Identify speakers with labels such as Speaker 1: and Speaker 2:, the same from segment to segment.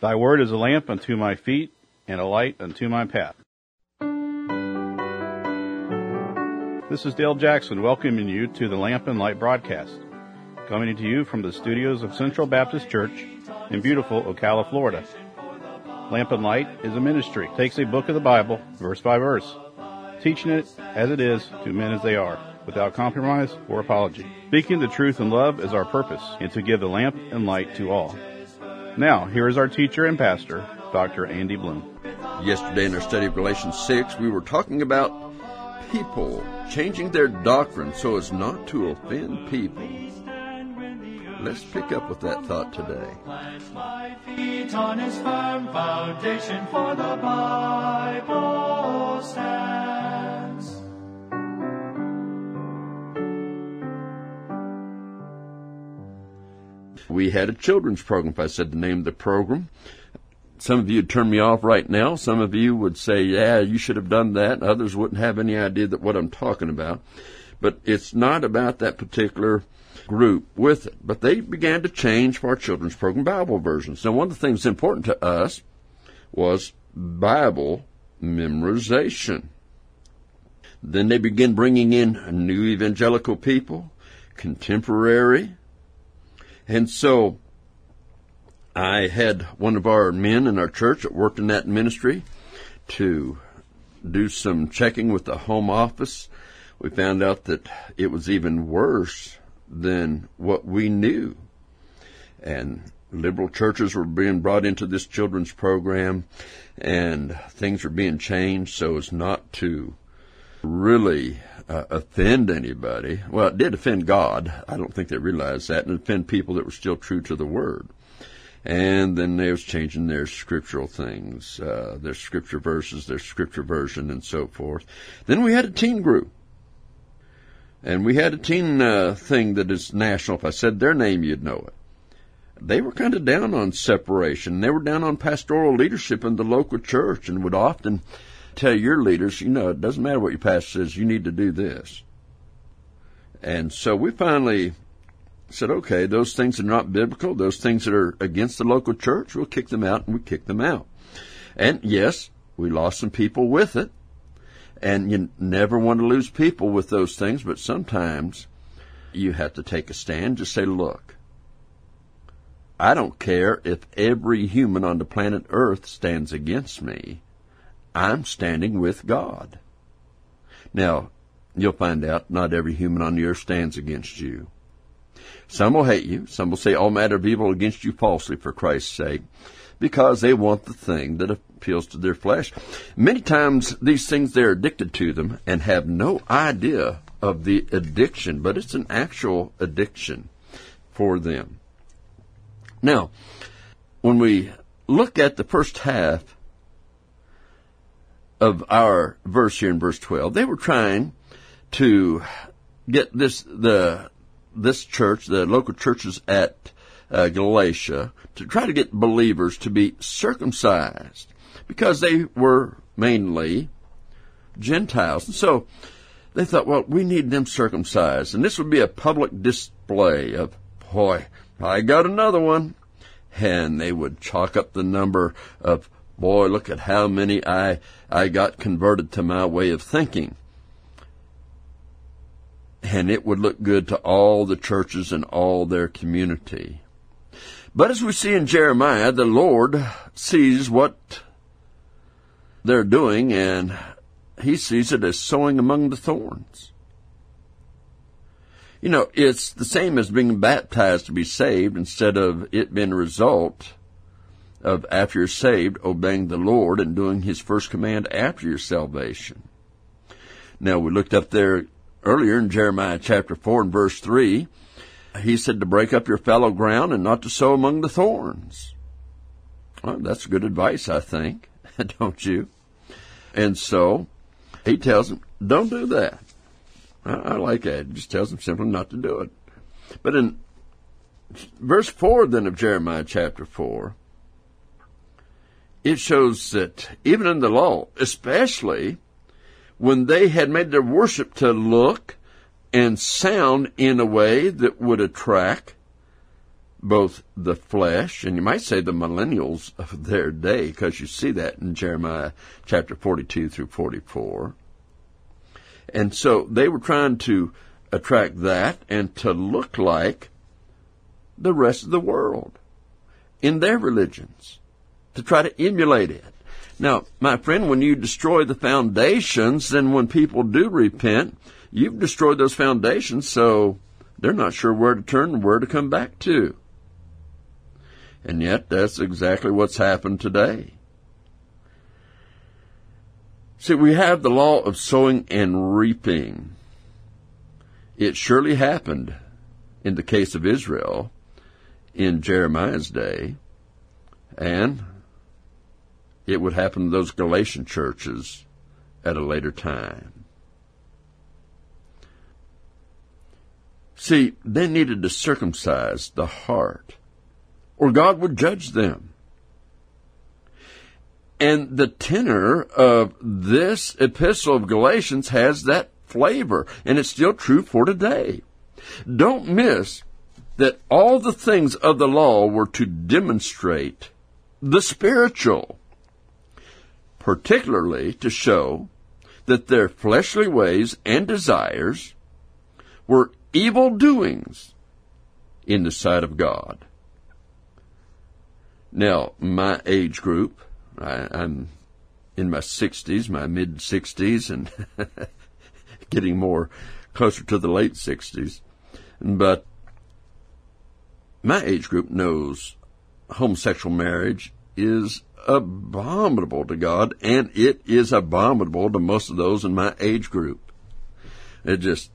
Speaker 1: Thy word is a lamp unto my feet and a light unto my path. This is Dale Jackson welcoming you to the Lamp and Light broadcast, coming to you from the studios of Central Baptist Church in beautiful Ocala, Florida. Lamp and Light is a ministry. It takes a book of the Bible, verse by verse, teaching it as it is to men as they are, without compromise or apology. Speaking the truth in love is our purpose, and to give the lamp and light to all. Now, here is our teacher and pastor, Dr. Andy Bloom.
Speaker 2: Yesterday in our study of Galatians 6, we were talking about people changing their doctrine so as not to offend people. Let's pick up with that thought today.
Speaker 3: Plant my feet on his firm foundation, for the Bible stands.
Speaker 2: We had a children's program. If I said the name of the program, some of you would turn me off right now. Some of you would say, yeah, you should have done that. Others wouldn't have any idea that what I'm talking about. But it's not about that particular group with it. But they began to change for our children's program Bible versions. Now, one of the things important to us was Bible memorization. Then they began bringing in new evangelical people, contemporary. And so I had one of our men in our church that worked in that ministry to do some checking with the home office. We found out that it was even worse than what we knew. And liberal churches were being brought into this children's program, and things were being changed so as not to really offend anybody. Well, it did offend God. I don't think they realized that, and offend people that were still true to the Word. And then they was changing their scriptural things, their scripture verses, their scripture version, and so forth. Then we had a teen group. And we had a teen thing that is national. If I said their name, you'd know it. They were kind of down on separation. They were down on pastoral leadership in the local church and would often tell your leaders, you know, it doesn't matter what your pastor says, you need to do this. And so we finally said, okay, those things are not biblical, those things that are against the local church, we'll kick them out, and we kicked them out. And yes, we lost some people with it, and you never want to lose people with those things, but sometimes you have to take a stand, just say, look, I don't care if every human on the planet Earth stands against me. I'm standing with God. Now, you'll find out not every human on the earth stands against you. Some will hate you. Some will say all manner of evil against you falsely for Christ's sake, because they want the thing that appeals to their flesh. Many times these things, they're addicted to them and have no idea of the addiction, but it's an actual addiction for them. Now, when we look at the first half of our verse here in verse 12, they were trying to get this church, the local churches at Galatia, to try to get believers to be circumcised, because they were mainly Gentiles. And so they thought, well, we need them circumcised. And this would be a public display of, boy, I got another one. And they would chalk up the number of, boy, look at how many I got converted to my way of thinking. And it would look good to all the churches and all their community. But as we see in Jeremiah, the Lord sees what they're doing, and he sees it as sowing among the thorns. You know, it's the same as being baptized to be saved, instead of it being a result of, after you're saved, obeying the Lord and doing his first command after your salvation. Now, we looked up there earlier in Jeremiah chapter 4 and verse 3, he said to break up your fallow ground and not to sow among the thorns. Well, that's good advice, I think, don't you? And so he tells them, don't do that. I like that. He just tells them simply not to do it. But in verse 4 then of Jeremiah chapter 4, it shows that even in the law, especially when they had made their worship to look and sound in a way that would attract both the flesh, and you might say the millennials of their day, because you see that in Jeremiah chapter 42 through 44. And so they were trying to attract that and to look like the rest of the world in their religions, to try to emulate it. Now, my friend, when you destroy the foundations, then when people do repent, you've destroyed those foundations, so they're not sure where to turn and where to come back to. And yet, that's exactly what's happened today. See, we have the law of sowing and reaping. It surely happened in the case of Israel in Jeremiah's day, and it would happen to those Galatian churches at a later time. See, they needed to circumcise the heart, or God would judge them. And the tenor of this epistle of Galatians has that flavor, and it's still true for today. Don't miss that all the things of the law were to demonstrate the spiritual, particularly to show that their fleshly ways and desires were evil doings in the sight of God. Now, my age group, I'm in my 60s, my mid-60s, and getting more closer to the late 60s. But my age group knows homosexual marriage is abominable to God, and it is abominable to most of those in my age group. It just,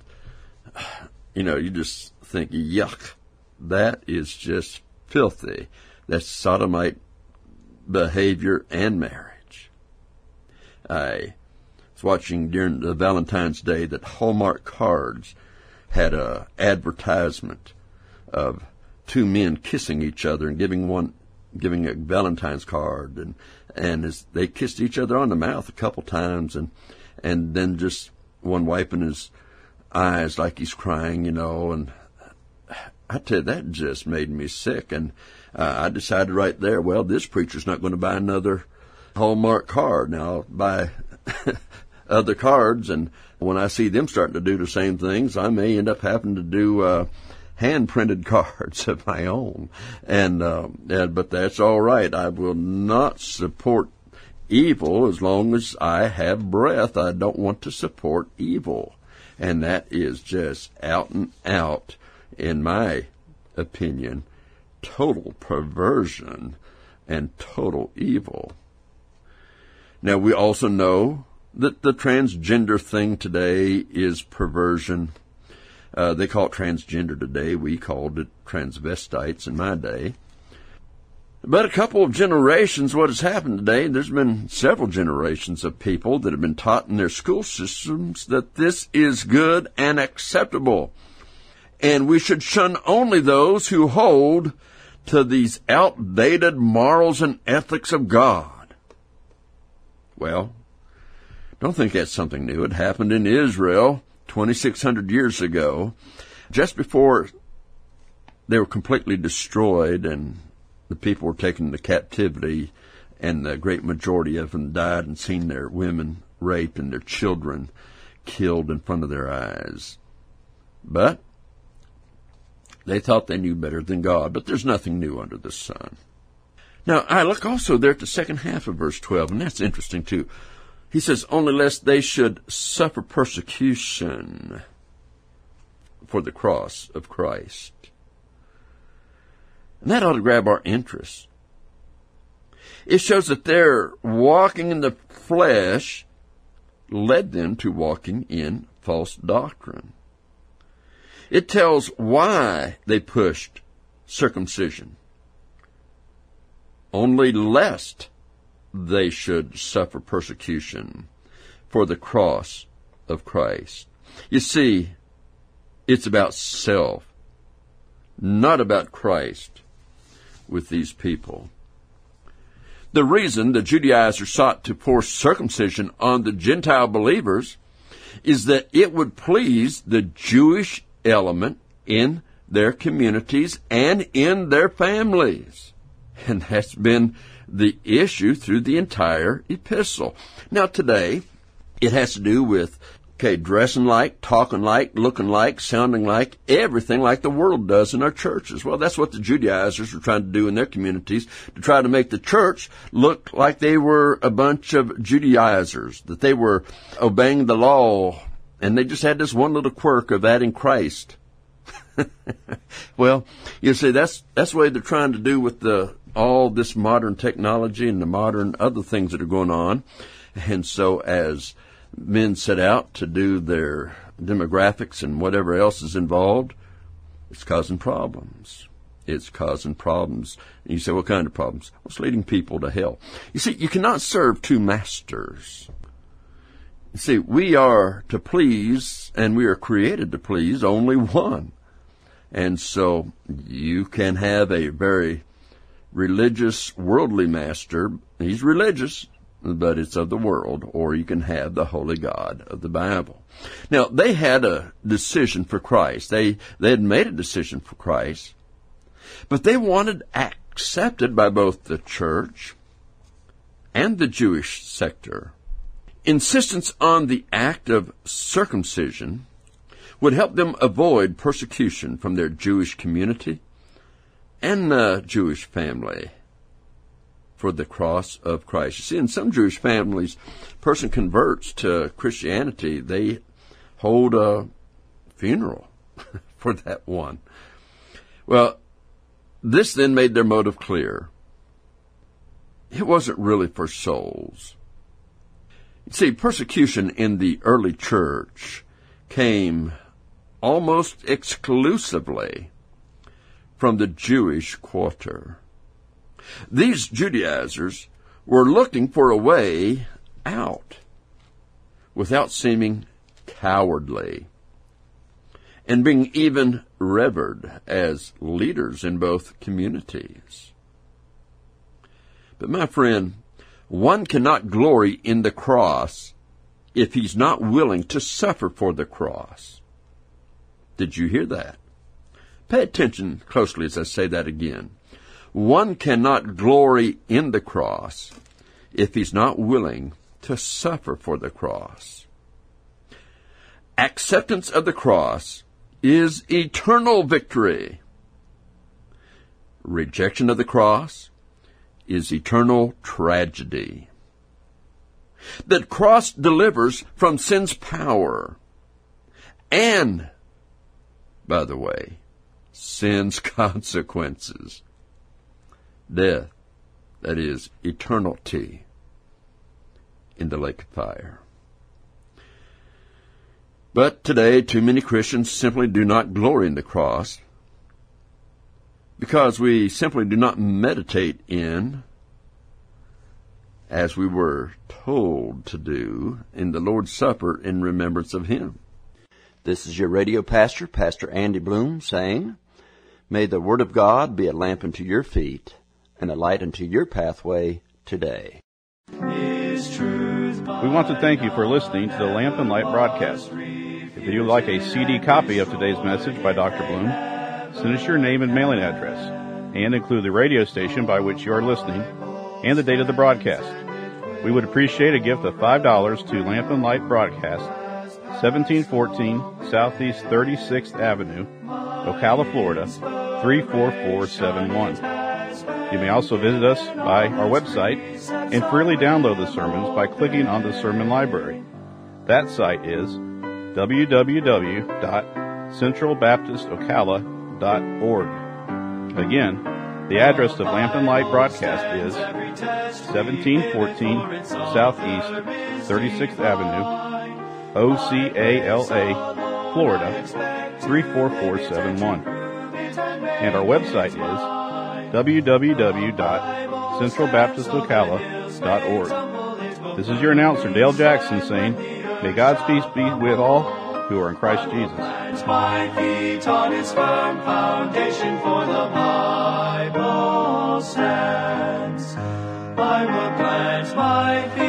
Speaker 2: you just think, yuck, that is just filthy. That's sodomite behavior and marriage. I was watching during the Valentine's Day that Hallmark Cards had a advertisement of two men kissing each other and giving a Valentine's card, and as they kissed each other on the mouth a couple times, and then just one wiping his eyes like he's crying, and I tell you, that just made me sick. And I decided right there, well, this preacher's not going to buy another Hallmark card. Now, I'll buy other cards, and when I see them starting to do the same things, I may end up having to do hand-printed cards of my own. But that's all right. I will not support evil as long as I have breath. I don't want to support evil. And that is just out and out, in my opinion, total perversion and total evil. Now, we also know that the transgender thing today is perversion. They call it transgender today. We called it transvestites in my day. But a couple of generations, what has happened today, there's been several generations of people that have been taught in their school systems that this is good and acceptable. And we should shun only those who hold to these outdated morals and ethics of God. Well, don't think that's something new. It happened in Israel 2,600 years ago, just before they were completely destroyed and the people were taken into captivity, and the great majority of them died and seen their women raped and their children killed in front of their eyes. But they thought they knew better than God, but there's nothing new under the sun. Now, I look also there at the second half of verse 12, and that's interesting too. He says, only lest they should suffer persecution for the cross of Christ. And that ought to grab our interest. It shows that their walking in the flesh led them to walking in false doctrine. It tells why they pushed circumcision. Only lest they should suffer persecution for the cross of Christ. You see, it's about self, not about Christ with these people. The reason the Judaizers sought to force circumcision on the Gentile believers is that it would please the Jewish element in their communities and in their families. And that's been the issue through the entire epistle. Now today, it has to do with, dressing like, talking like, looking like, sounding like, everything like the world does in our churches. Well, that's what the Judaizers were trying to do in their communities, to try to make the church look like they were a bunch of Judaizers, that they were obeying the law, and they just had this one little quirk of adding Christ. Well, you see, that's the way they're trying to do with all this modern technology and the modern other things that are going on. And so as men set out to do their demographics and whatever else is involved, it's causing problems. It's causing problems. And you say, what kind of problems? Well, it's leading people to hell. You see, you cannot serve two masters. You see, we are to please, and we are created to please only one. And so you can have a very religious, worldly master. He's religious, but it's of the world. Or you can have the holy God of the Bible. Now, they had a decision for Christ. They had made a decision for Christ. But they wanted accepted by both the church and the Jewish sector. Insistence on the act of circumcision would help them avoid persecution from their Jewish community and the Jewish family for the cross of Christ. You see, in some Jewish families, a person converts to Christianity, they hold a funeral for that one. Well, this then made their motive clear. It wasn't really for souls. You see, persecution in the early church came almost exclusively from the Jewish quarter. These Judaizers were looking for a way out without seeming cowardly and being even revered as leaders in both communities. But my friend, one cannot glory in the cross if he's not willing to suffer for the cross. Did you hear that? Pay attention closely as I say that again. One cannot glory in the cross if he's not willing to suffer for the cross. Acceptance of the cross is eternal victory. Rejection of the cross is eternal tragedy. The cross delivers from sin's power and, by the way, sin's consequences. Death, that is, eternity in the lake of fire. But today, too many Christians simply do not glory in the cross because we simply do not meditate in, as we were told to do, in the Lord's Supper in remembrance of Him.
Speaker 4: This is your radio pastor, Pastor Andy Bloom, saying, may the Word of God be a lamp unto your feet and a light unto your pathway today.
Speaker 1: We want to thank you for listening to the Lamp and Light broadcast. If you would like a CD copy of today's message by Dr. Bloom, send us your name and mailing address, and include the radio station by which you are listening and the date of the broadcast. We would appreciate a gift of $5 to Lamp and Light Broadcast, 1714 Southeast 36th Avenue, Ocala, Florida, 34471. You may also visit us by our website and freely download the sermons by clicking on the sermon library. That site is www.centralbaptistocala.org. Again, the address of Lamp and Light Broadcast is 1714 Southeast 36th Avenue, Ocala, Florida, 34471. And our website is www.centralbaptistocala.org. This is your announcer, Dale Jackson, saying, may God's peace be with all who are in Christ Jesus.
Speaker 3: My feet on its firm foundation, for the Bible stands. I will plant my feet